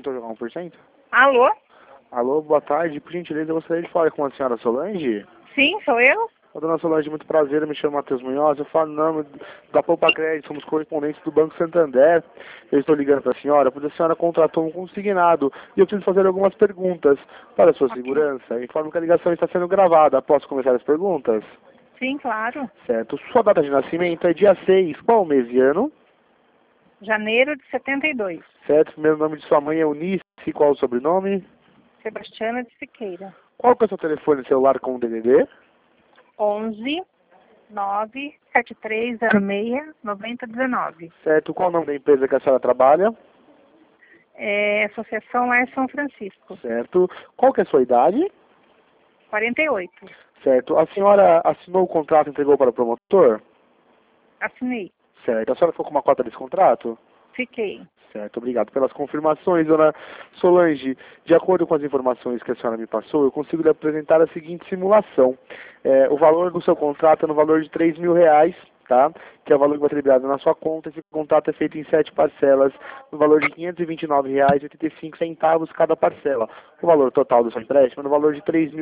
tentou jogar 1%? Alô? Alô, boa tarde. Por gentileza, eu gostaria de falar com a senhora Solange. Sim, sou eu? Ô, dona Solange, muito prazer, eu me chamo Matheus Munhoz, eu falo em nome da Poupa Crédito, somos correspondentes do Banco Santander. Eu estou ligando para a senhora, porque a senhora contratou um consignado e eu preciso fazer algumas perguntas para a sua segurança. Informo que a ligação está sendo gravada. Posso começar as perguntas? Sim, claro. Certo. Sua data de nascimento é dia 6. Qual mês e ano? Janeiro de 72. Certo. Primeiro nome de sua mãe é Eunice. Qual o sobrenome? Sebastiana de Siqueira. Qual que é o seu telefone celular com o DDD? 11 9 7306 9019. Certo. Qual o nome da empresa que a senhora trabalha? Associação Lar São Francisco. Certo. Qual que é a sua idade? 48. Certo. A senhora assinou o contrato e entregou para o promotor? Assinei. Certo. A senhora ficou com uma cota desse contrato? Fiquei. Certo, obrigado pelas confirmações, dona Solange. De acordo com as informações que a senhora me passou, eu consigo lhe apresentar a seguinte simulação. O valor do seu contrato é no valor de R$3.000, tá? Que é o valor que vai ser liberado na sua conta. Esse contrato é feito em 7 parcelas, no valor de R$529,85 cada parcela. O valor total do seu empréstimo é no valor de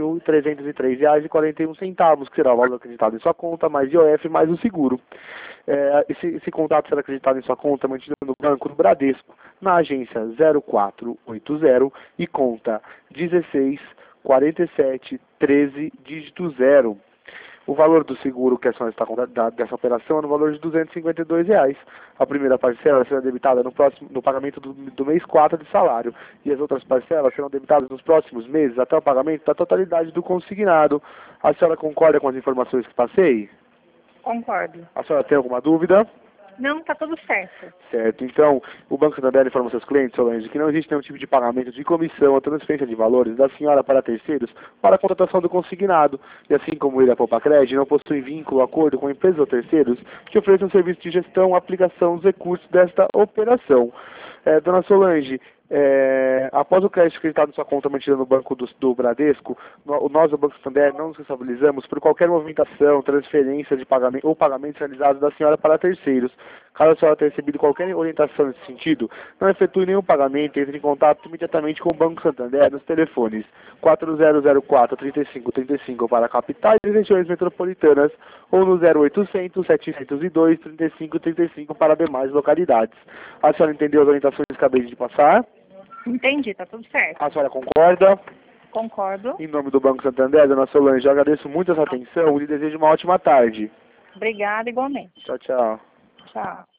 R$3.303,41, que será o valor acreditado em sua conta, mais IOF, mais o seguro. Esse contrato será acreditado em sua conta mantido no Banco do Bradesco, na agência 0480 e conta 164713 dígito 0. O valor do seguro que a senhora está contratando dessa operação é no valor de R$252. A primeira parcela será debitada no pagamento do mês 4 de salário, e as outras parcelas serão debitadas nos próximos meses até o pagamento da totalidade do consignado. A senhora concorda com as informações que passei? Concordo. A senhora tem alguma dúvida? Não, tá tudo certo. Certo. Então, o Banco Santander informa seus clientes, Solange, que não existe nenhum tipo de pagamento de comissão ou transferência de valores da senhora para terceiros para a contratação do consignado. E assim como ele, a Poupa Crédito, não possui vínculo ou acordo com empresas ou terceiros que ofereçam serviço de gestão, aplicação dos recursos desta operação. Dona Solange, após o crédito acreditado em sua conta mantida no Banco do Bradesco, nós, do Banco Santander, não nos responsabilizamos por qualquer movimentação, transferência de pagamento ou pagamentos realizados da senhora para terceiros. Caso a senhora tenha recebido qualquer orientação nesse sentido, não efetue nenhum pagamento e entre em contato imediatamente com o Banco Santander nos telefones 4004-3535 para capitais e regiões metropolitanas ou no 0800-702-3535 para demais localidades. A senhora entendeu as orientações que acabei de passar? Entendi, tá tudo certo. A senhora concorda? Concordo. Em nome do Banco Santander, dona Solange, eu agradeço muito a sua atenção e lhe desejo uma ótima tarde. Obrigada igualmente. Tchau, tchau. Tchau.